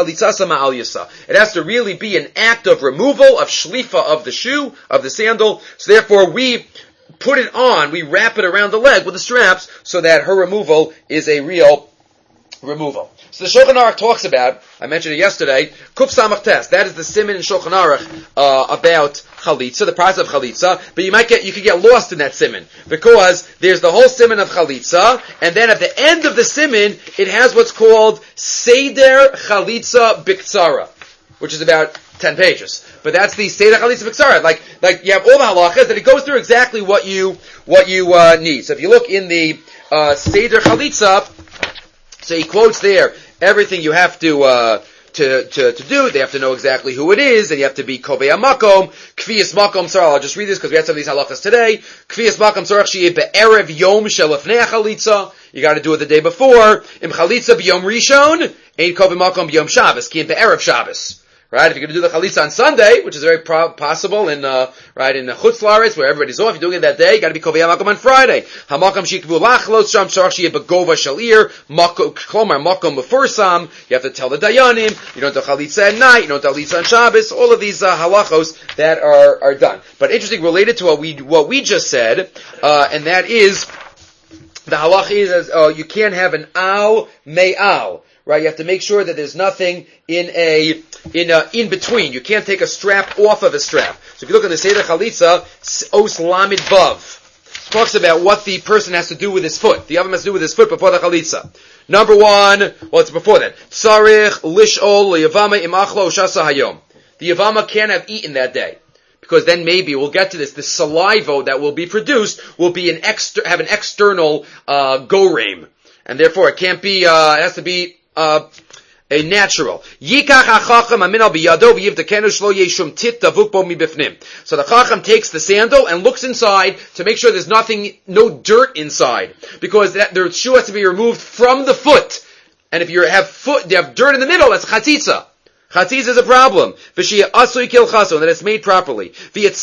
has to really be an act of removal, of shlifa of the shoe, of the sandal. So therefore we put it on, we wrap it around the leg with the straps so that her removal is a real removal. So the Shulchan Aruch talks about, I mentioned it yesterday, Kuf Samach Tes. That is the siman in Shulchan Aruch uh, about chalitza, the process of chalitza. But you might get, you could get lost in that siman because there's the whole siman of chalitza, and then at the end of the siman, it has what's called Seder Chalitza Biktsara, which is about ten pages. But that's the Seder Chalitza B'Ksara. Like, like you have all the halachas that it goes through exactly what you, what you, uh, need. So if you look in the, uh, Seder Chalitza, so he quotes there everything you have to, uh, To, to, to do. They have to know exactly who it is, and you have to be Kovei HaMakom, Kfiyas Makom, sorry, I'll just read this because we had some of these halachas today. Kfiyas Makom, sorry, Shiyeh Be'erev Yom Shelefnei HaChalitza. You gotta do it the day before. Im Chalitza B'Yom Rishon, Ein Kovei Makom B'Yom Shabbos, Ki Im Be'erev Shabbos. Right? If you're going to do the chalitza on Sunday, which is very pro- possible in, uh, right, in the Chutz La'aretz, where everybody's off, you're doing it that day, you got to be kovei hamakom on Friday. Hamakam shikvu lachlos sham shach sheyeh begova shalir, klomar makom mefursam, you have to tell the dayanim, you don't do chalitza at night, you don't do chalitza on Shabbos, all of these, uh, halachos that are, are done. But interesting, related to what we, what we just said, uh, and that is, the halach is, uh, you can't have an al me'al. Right, you have to make sure that there's nothing in a, in a, in between. You can't take a strap off of a strap. So if you look at the Seder Chalitza, Os Lamid Bav, it talks about what the person has to do with his foot. The other has to do with his foot before the Chalitza. Number one, well it's before that. Tzarich Lish'ol Yavama Im Achlo Shasa Hayom. The Yavama can't have eaten that day. Because then maybe, we'll get to this, the saliva that will be produced will be an exter, have an external, uh, gorem. And therefore it can't be, uh, it has to be, Uh, a natural. So the Chacham takes the sandal and looks inside to make sure there's nothing, no dirt inside. Because that, the shoe has to be removed from the foot. And if you have foot, you have dirt in the middle, that's chatzitza. Chatzitza is a problem. And that it's made properly. He's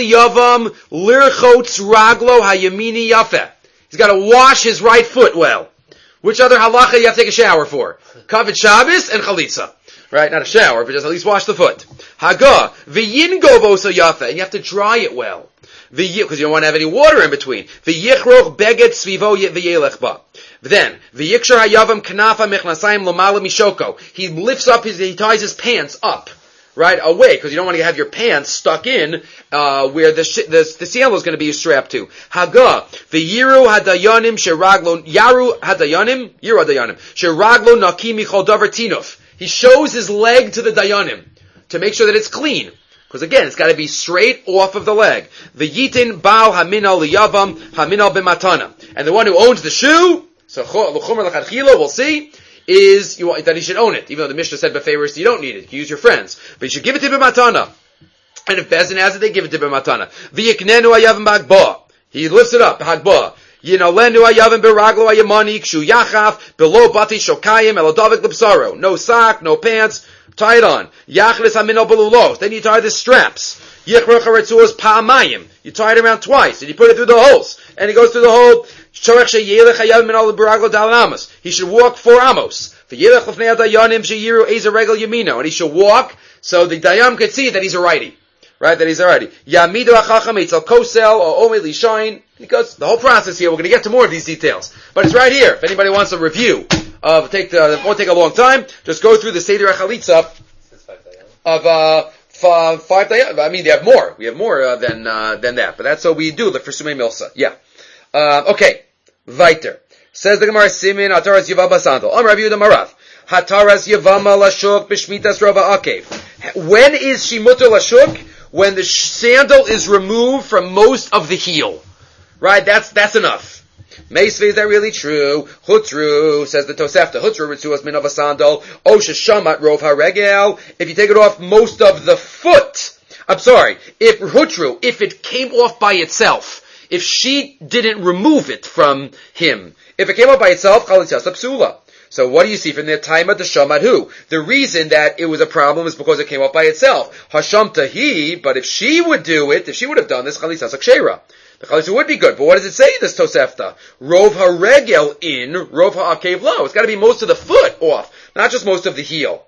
got to wash his right foot well. Which other halacha you have to take a shower for? Kavod Shabbos and Chalitza. Right? Not a shower, but just at least wash the foot. Haga, v'yin govo so yafa, and you have to dry it well. Because you don't want to have any water in between. V'yichroch beget svivo v'yelech ba. Then, v'yikshar hayavam knafa mechnasayim lomala mishoko. He lifts up his, he ties his pants up. Right, away, because you don't want to have your pants stuck in, uh, where the, sh- the, the sandal is going to be strapped to. Haga, v'yiru hadayanim sheraglo, yaru hadayanim, yiru hadayanim, sheraglo nakim michol davar tinuf. He shows his leg to the dayanim, to make sure that it's clean. Because again, it's got to be straight off of the leg. V'yitin baal haminal liyavam, haminal b'matana. And the one who owns the shoe, so l'chumer l'chadchila, we'll see, is you want, that he should own it, even though the Mishnah said b'favorists you don't need it, you can use your friends, but you should give it to b'matana. And if Bezin has it, they give it to b'matana. V'yiknenu ayavim b'hagbah. He lifts it up, b'hagbah. Yinolenu ayavim b'raglo ayamani kshu yachaf below bati shokayim elodavik l'psaro. No sock, no pants, tie it on. Yachlis hamino belulos. Then you tie the straps. Yichrach haretzuos pa'amayim. You tie it around twice, and you put it through the holes, and it goes through the hole. He should walk four amos. And he should walk so the dayam could see that he's a righty. Right, that he's a righty. Because the whole process here, we're going to get to more of these details. But it's right here. If anybody wants a review of, take the, it won't take a long time, just go through the Seder HaChalitza of, uh, five, five dayam. I mean, they have more. We have more, uh, than, uh, than that. But that's what we do, look for Sumei Milsa. Yeah. Uh, okay, weiter. Says the Gemara, Simin, Hataras Yavama Sandal. Amar Rav Yehuda Marav. Hataras Yavama Lashuk B'Shmitas Rava Akev. When is she mutter Lashuk? When the sandal is removed from most of the heel. Right, that's, that's enough. Meisve, is that really true? Hutru, says the Tosefta. Hutru Ritzuas Min of a Sandal. Osha Shamat Rov HaRegel. If you take it off most of the foot. I'm sorry. If Hutru, if it came off by itself. If she didn't remove it from him, if it came up by itself, chalitza psula. So what do you see from the time of the shamadhu? The reason that it was a problem is because it came up by itself. Hasham tahi, but if she would do it, if she would have done this, chalitza sakshera. The chalitza would be good. But what does it say, this Tosefta? Rov haregel in, rov ha'akev lo. It's got to be most of the foot off, not just most of the heel.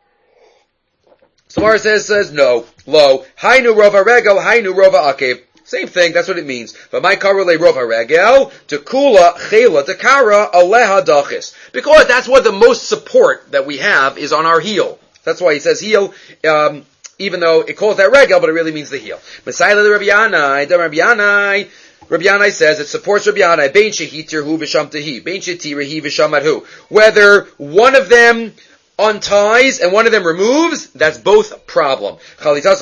Samara says, says no, lo. Hainu rov haregel, hainu rov ha'akev. Same thing, that's what it means. But my karole rov haregel to kula chela to kara aleha dachis, because that's what the most support that we have is on our heel. That's why he says heel, um, even though it calls that regel, but it really means the heel. Messiah the Rabbi Yanai, the Rabbi Yanai. Rabbi Yanai says it supports Rabbi Yanai. Bein shehitir hu v'sham tehi, bein shetira hi v'sham adhu. Whether one of them unties and one of them removes, that's both problem. She has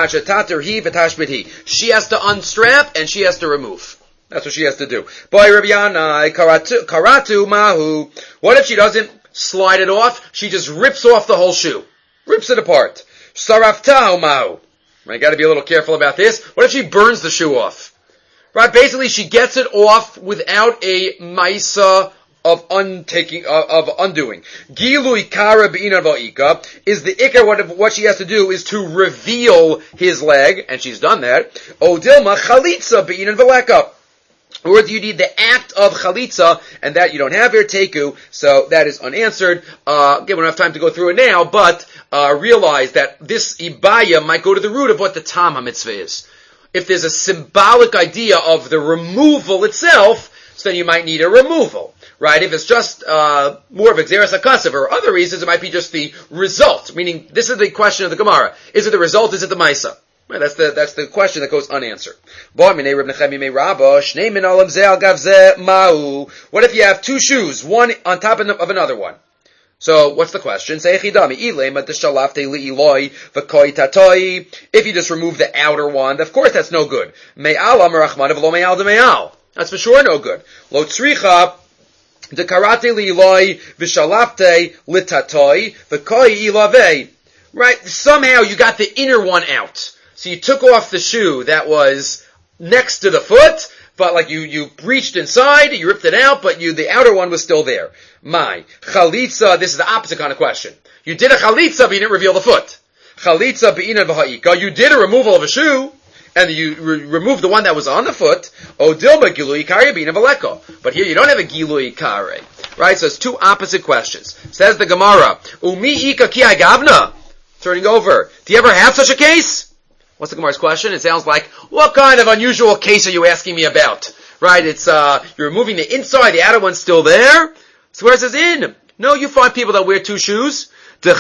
to unstrap and she has to remove. That's what she has to do. Boy, Rabbi Yanai, karatu, karatu mahu. What if she doesn't slide it off? She just rips off the whole shoe. Rips it apart. Saraftahu mahu. Right, gotta be a little careful about this. What if she burns the shoe off? Right, basically she gets it off without a maisa of untaking, uh, of undoing. Gilu ikara be'ina va'ika is the ikar, what, what she has to do is to reveal his leg, and she's done that. Odilma chalitza be'ina v'leka. Or do you need the act of chalitza, and that you don't have here, teku, so that is unanswered. Uh, again, we don't have time to go through it now, but uh, realize that this ibaya might go to the root of what the tam ha-mitzvah is. If there's a symbolic idea of the removal itself, so then you might need a removal, right? If it's just uh, more of exeris hakasav, or other reasons, it might be just the result, meaning this is the question of the Gemara. Is it the result, is it the maisa? Right, that's the that's the question that goes unanswered. What if you have two shoes, one on top of another one? So what's the question? If you just remove the outer one, of course that's no good. That's for sure no good. Lo tzricha dekarate li'iloi v'shalafte litatoi v'koi ilave. Right, somehow you got the inner one out. So you took off the shoe that was next to the foot, but like you, you reached inside, you ripped it out, but you, the outer one was still there. My, chalitza, this is the opposite kind of question. You did a chalitza, but you didn't reveal the foot. Chalitza be'inan v'ha'ika, you did a removal of a shoe, and you re- removed the one that was on the foot. O dilma gilui kare be'inan v'leko. But here you don't have a gilui kare. Right, so it's two opposite questions. Says the Gemara, Umi ika ki agavna? Turning over, do you ever have such a case? What's the Gemara's question? It sounds like, what kind of unusual case are you asking me about? Right, it's, uh, you're removing the inside, the outer one's still there. So where it says in? No, you find people that wear two shoes. Rabbi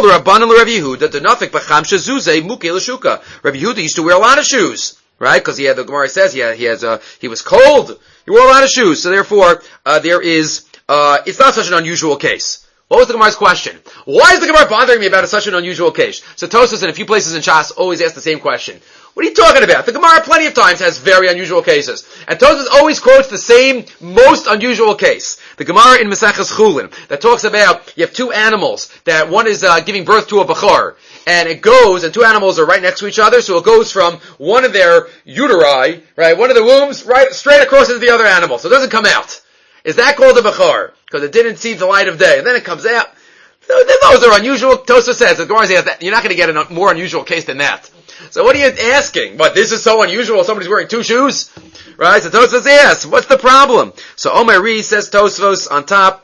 Yehuda used to wear a lot of shoes. Right? Because he had, the Gemara says he had, he has, uh, he was cold. He wore a lot of shoes. So therefore, uh, there is, uh, it's not such an unusual case. What was the Gemara's question? Why is the Gemara bothering me about such an unusual case? So Tosfos in a few places in Shas always ask the same question. What are you talking about? The Gemara plenty of times has very unusual cases. And Tosfos always quotes the same most unusual case. The Gemara in Maseches Chulin that talks about you have two animals that one is uh, giving birth to a bachar. And it goes, and two animals are right next to each other, so it goes from one of their uteri, right, one of the wombs, right, straight across into the other animal. So it doesn't come out. Is that called a bachar? Because it didn't see the light of day. And then it comes out. Those are unusual. Tosfos says, the Gemara says that you're not going to get a more unusual case than that. So what are you asking? But this is so unusual, somebody's wearing two shoes? Right? So Tosfos asks, what's the problem? So Omer Ri says Tosfos on top,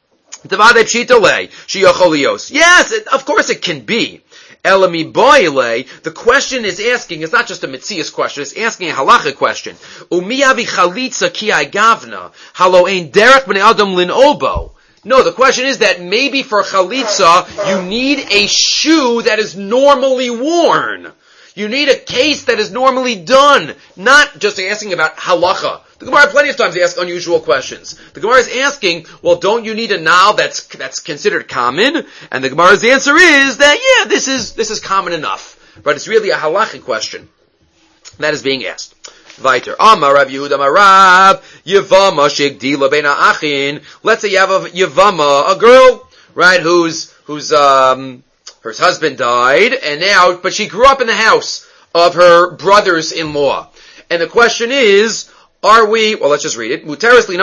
yes, it, of course it can be. Elami boile, the question is asking, it's not just a mitzias question, it's asking a halachic question. Umiyavi chalitza ki gavna, halo ein derech b'nei adam lin obo. No, the question is that maybe for chalitza, you need a shoe that is normally worn. You need a case that is normally done, not just asking about halacha. The Gemara plenty of times asks unusual questions. The Gemara is asking, well, don't you need a nal that's that's considered common? And the Gemara's answer is that, yeah, this is this is common enough. But it's really a halachic question that is being asked. Weiter. Amar Rav Yehuda Marav Yevama Shegdila Beina Achin. Let's say you have a Yevama, a girl, right, who's who's um her husband died, and now, but she grew up in the house of her brothers-in-law. And the question is, are we, well, let's just read it.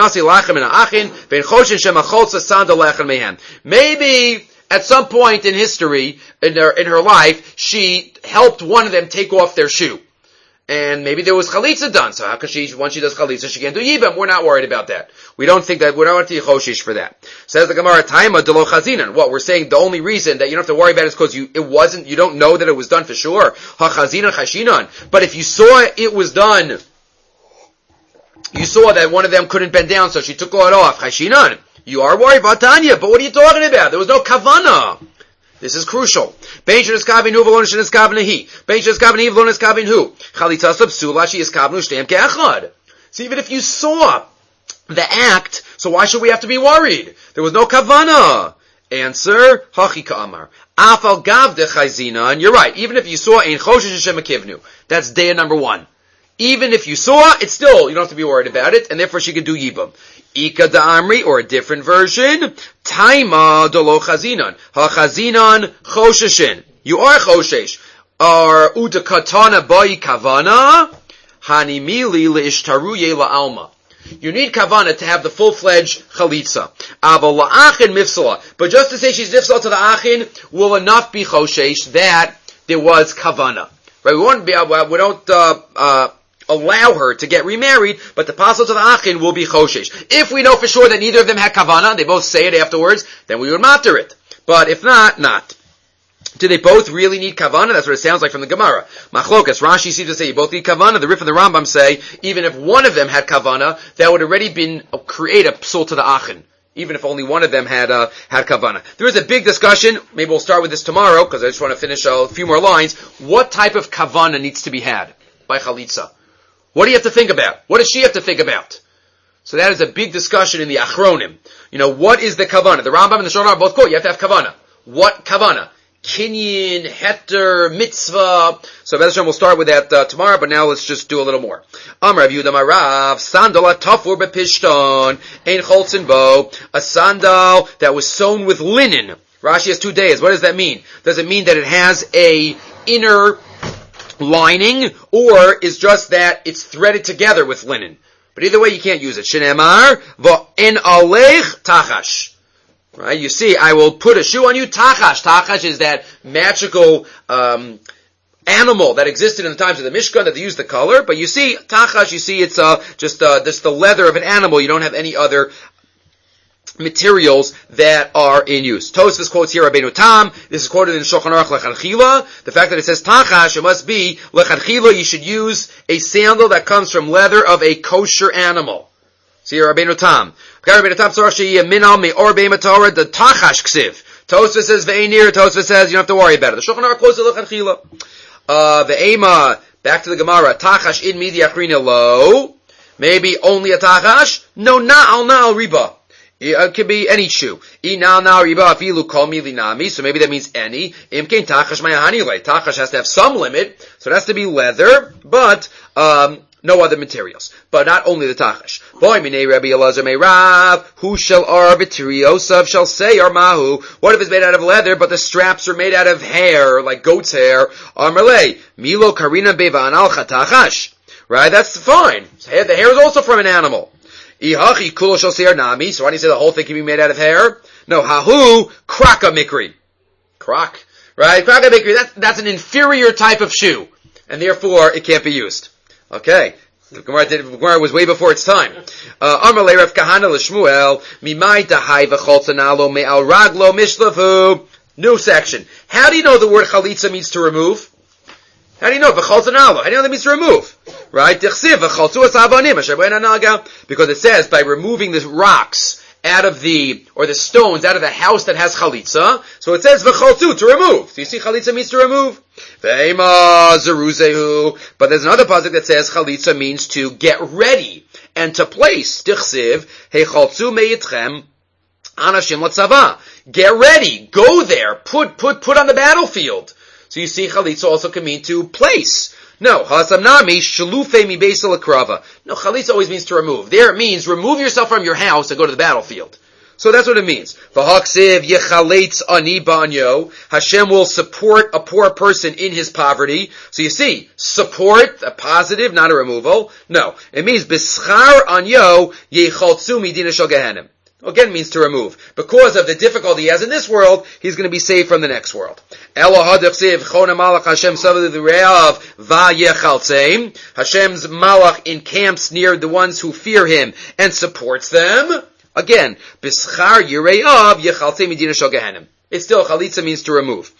Maybe at some point in history, in her, in her life, she helped one of them take off their shoe. And maybe there was chalitza done, so how can she, once she does chalitza, she can't do yibam? We're not worried about that. We don't think that, we're not going to choshish for that. Says the Gemara, Taima de lo chazinan. What, we're saying the only reason that you don't have to worry about it is because you, it wasn't, you don't know that it was done for sure. Ha chazinan chashinan. But if you saw it was done, you saw that one of them couldn't bend down, so she took it off. Chashinan. You are worried about Tanya, but what are you talking about? There was no kavana. This is crucial. Ben shenis kavin hu v'lo shenis kavin hi. Ben shenis kavin hi v'lo shenis kavin hu. Chalitza psula she is kavnu shtem ke'achad. So even if you saw the act, so why should we have to be worried? There was no kavana. Answer, Hachi Ka'amar. Afal gav de chayzina, and you're right, even if you saw ein choshesh Hashem akivnu, that's day number one. Even if you saw, it's still, you don't have to be worried about it, and therefore she could do yibam. Ika da amri, or a different version, taima dolo chazinan. Ha chazinan chosheshin. You are choshesh. Or uda katana bai kavana, hanimili leishtaruye la alma. You need kavana to have the full-fledged chalitza. Aval la'achin mifsala. But just to say she's mifsala to the achin will enough be choshesh that there was kavana. Right? We won't be, we don't, uh, uh, allow her to get remarried, but the passel to the achin will be choshesh. If we know for sure that neither of them had kavana, they both say it afterwards, then we would matter it. But if not, not. Do they both really need kavana? That's what it sounds like from the Gemara. Machlokas, Rashi seems to say you both need kavana. The Rif and the Rambam say even if one of them had kavana, that would already been uh, create a psul to the achin. Even if only one of them had uh, had kavana. There is a big discussion. Maybe we'll start with this tomorrow because I just want to finish a few more lines. What type of kavana needs to be had by chalitza? What do you have to think about? What does she have to think about? So that is a big discussion in the Achronim. You know, what is the kavana? The Rambam and the Shulchan Aruch both quote you have to have kavana. What kavana? Kinyin, heter, mitzvah. So Bezrat we'll start with that uh, tomorrow, but now let's just do a little more. Amar Rav Yehuda Marav, sandal atafur bepishton, ein cholzin bo, a sandal that was sewn with linen. Rashi has two days. What does that mean? Does it mean that it has a inner lining, or is just that it's threaded together with linen? But either way, you can't use it. Shenemar, va'en alech tachash. Right, you see, I will put a shoe on you. Tachash. Tachash is that magical um, animal that existed in the times of the Mishkan that they used the color. But you see, tachash, you see, it's uh, just uh, just the leather of an animal. You don't have any other materials that are in use. Tosfos quotes here Rabbeinu Tam. This is quoted in Shulchan Aruch Lechanchila. The fact that it says tachash, it must be Lechanchila. You should use a sandal that comes from leather of a kosher animal. See here Rabbeinu Tam. Rabbeinu Tam Tzorchi Minal Me'or Be'ema Torah the tachash ksiv. Tosfos says ve'enir. Tosfos says you don't have to worry about it. The Shulchan Aruch quotes Lechanchila. Uh, ve'ema. Back to the Gemara. Tachash in midi achrina lo. Maybe only a tachash. No, na'al na'al riba. It could be any shoe. So maybe that means any. Tachash has to have some limit, so it has to be leather, but um, no other materials. But not only the tachash. Who shall arbitriosav shall say armahu? What if it's made out of leather, but the straps are made out of hair, like goat's hair? Armalei milo karina bevan al tachash. Right, that's fine. The hair is also from an animal. Ihachi kula shall say nami. So why do you say the whole thing can be made out of hair? No, hahu kraka mikri. Krak. Right? Kraka mikri, that's, that's an inferior type of shoe. And therefore, it can't be used. Okay. The Gemara, did, the Gemara was way before its time. Amalei Rav Kahana l'Shmuel, mimai dahai v'cholzanalo me'al raglo mishlavu. New section. How do you know the word chalitza means to remove? How do you know? How do you know that means to remove? Right? Because it says by removing the rocks out of the, or the stones out of the house that has chalitza. So it says v'cholzu, to remove. So you see chalitza means to remove. But there's another pasuk that says chalitza means to get ready and to place. Get ready. Go there. Put, put, put on the battlefield. So you see, chalitza also can mean to place. No, hasamnami shalufe mi beisel akrava. No, chalitza always means to remove. There it means remove yourself from your house and go to the battlefield. So that's what it means. V'haksiv yechalitz ani banyo. Hashem will support a poor person in his poverty. So you see, support, a positive, not a removal. No, it means b'schar anyo yechaltzu midina shel gehenim. Again means to remove. Because of the difficulty he has in this world, he's going to be saved from the next world. Hashem's malach encamps near the ones who fear him and supports them. Again, B'schar yireyav yechaltzei midina shel gehenim. It's still, chalitza means to remove.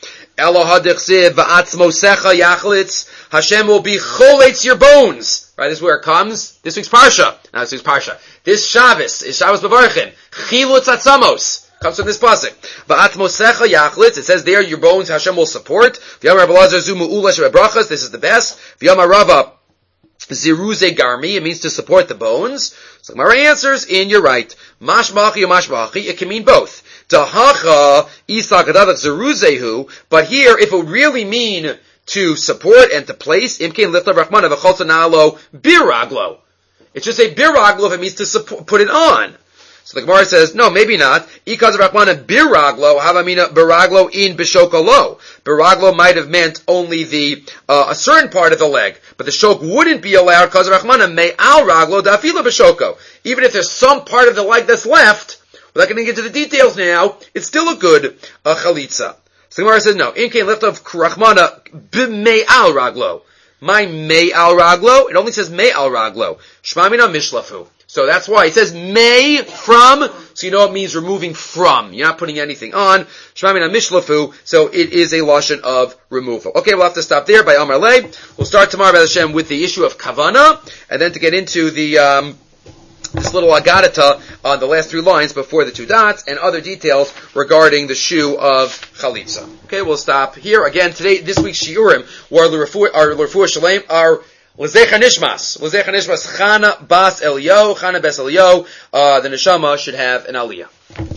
Hashem will be choletz your bones. Right, this is where it comes. This week's Parsha. Not this week's Parsha. This Shabbos is Shabbos B'varchin. Chilutz atzamos. Comes from this pasuk. Va'atmosecha yachlitz. It says there, your bones Hashem will support. V'yamar Rabbi Elazar zu mu'ula shebebrachas. This is the best. V'yamar Rava Ziruze garmi, it means to support the bones. So Gemara answers, and you're right. Mashmachi or mashmachi, it can mean both. Dahacha isa gadavak ziruzehu, but here, if it would really mean to support and to place, imkein liftav rachmana v'cholza nalo biraglo. It should say biraglo if it means to support, put it on. So the Gemara says, no, maybe not. Ikaz rachmana biraglo, havamina biraglo in bishokalo. Biraglo might have meant only the, uh, a certain part of the leg, but the shok wouldn't be allowed, kaz rachmana me al raglo da'afila bishoko. Even if there's some part of the leg that's left, we're not going to get into the details now, it's still a good, uh, chalitza. So the Gemara says, no, in kain lift of rachmana b'mei al raglo. My mei al raglo, it only says mei al raglo. Shmamina mishlafu. So that's why it says may from, so you know it means removing from. You're not putting anything on. Shmamina mishlafu, so it is a lashon of removal. Okay, we'll have to stop there by Amar Lei. We'll start tomorrow, B'ez Hashem, with the issue of kavana, and then to get into the, um, this little agadata on the last three lines before the two dots, and other details regarding the shoe of chalitza. Okay, we'll stop here. Again, today, this week's shiurim, were our l'refuah shalem, are L'zecha nishmas. L'zecha nishmas. Chana bas Elio. Chana bas Elio. Uh, the neshama should have an aliyah.